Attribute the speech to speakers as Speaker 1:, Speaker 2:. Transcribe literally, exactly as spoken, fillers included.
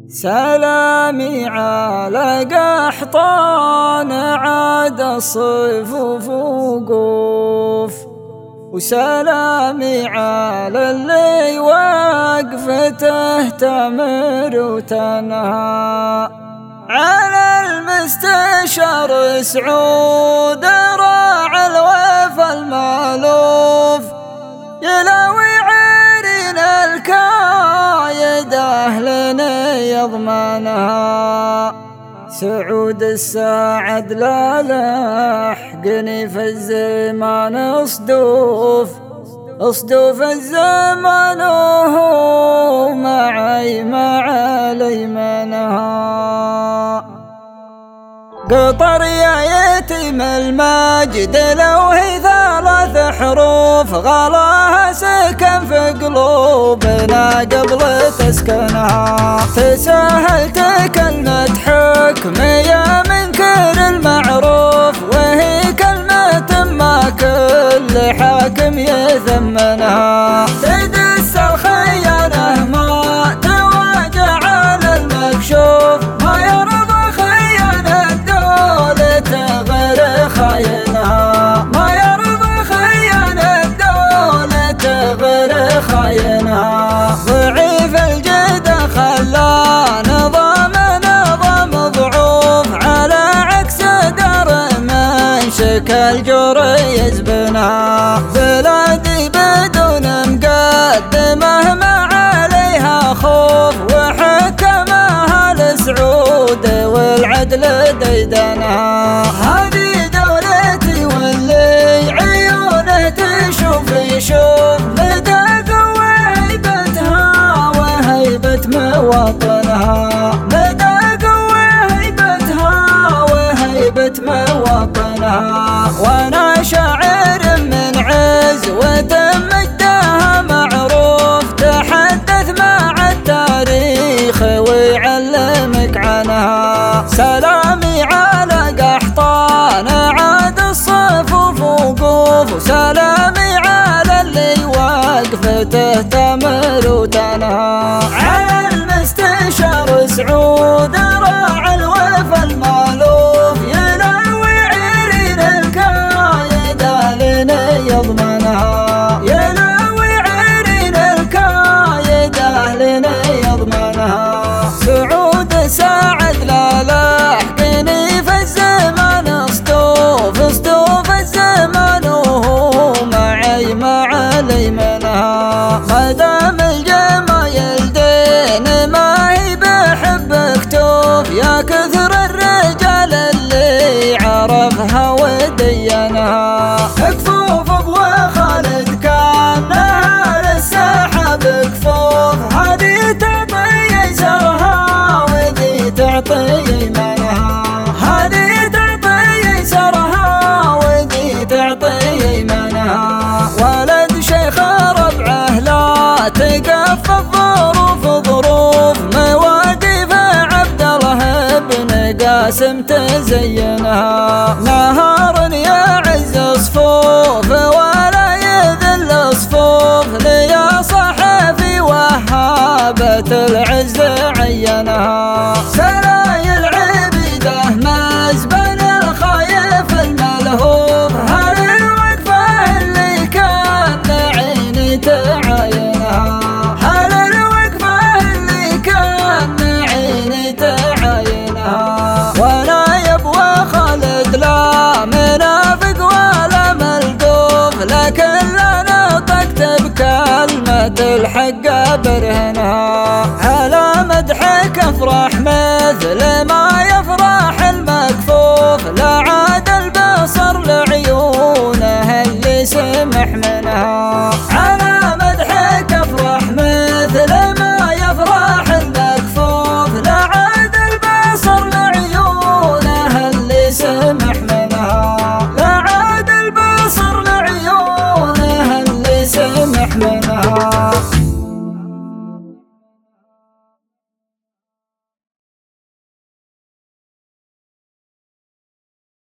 Speaker 1: سلامي على قحطان عاد الصفوف وقوف، وسلامي على اللي وقفته تمر وتنهى، على المستشار سعود راعى الوفا المالوف، يلاوي عيرين الكايد أهلنا يضمنها. سعود الساعد لا لحقني في الزمان اصدوف، اصدوف الزمان وهو معي مع ليمنها. قطر يا يتيم الماجد لو هي ثلاث حروف، غلاها سكن في قلوبنا قبل تسكنها. تساهل كلمة حكم يا منكر المعروف، وهي كلمة ما كل حاكم يثمنها. تدس الخيانة ما تواجع على المكشوف، ما يرضى خيانة دولة غير خاينها، ما يرضى خيانة دولة غير خاينها. ضعيف الجد خلى نظام نظام ضعوف، على عكس دار من شكل جور يزبنها. بلادي بدون مقدمه ما عليها خوف، وحكمها لسعود والعدل ديدنها. هذه دولتي واللي عيونه تشوف يشوف، مدى قوة هيبتها وهيبة مواطنها، مدى قوة هيبتها وهيبة مواطنها. وانا شاعر من عزوة مجدها معروف، تحدث مع التاريخ ويعلمك عنها. سلامي على قحطان عاد الصفوف وقوف، وسلامي على اللي وقفته تمر وتنهى، على المستشار سعود راعى الوفا المالوف، يلاوي عيرين الكايد أهلنا يضمنها، يلاوي عيرين الكايد أهلنا يضمنها. سعود ساعد لا لحقني في الزمان اصطوف، اصطوف الزمان وهو معي مع ليمنها. مدام الجمايل دين ما هي بحب كتوف، يا كثر الرجال اللي عرفها ودينها. كفوف ابو خالد كانها للسحاب كفوف، هذه تعطي يسرها وذي تعطي يمنها، هذه تعطي يسرها وذي تعطي يمنها. ولد شيخ ربعه لا تقف الظروف ظروف، مواقف عبد الله بن قاسم تزينها. نهار يعز صفوف ولا يذل صفوف، ليا صحفي وهابة العز عينها. سرايا العبيده مزبل الخايف الملهوف، هل الوقفه اللي كان عيني تعاينها، هل الوقفه اللي كان عيني تعاينها. ولا يبوى خالد لا منافق ولا ملقوف، لكن لا نطقت بكلمة الحق برهنها. على مدحك افرح مثل ما يفرح المكفوف، لا عاد البصر لعيونه اللي سمح منها.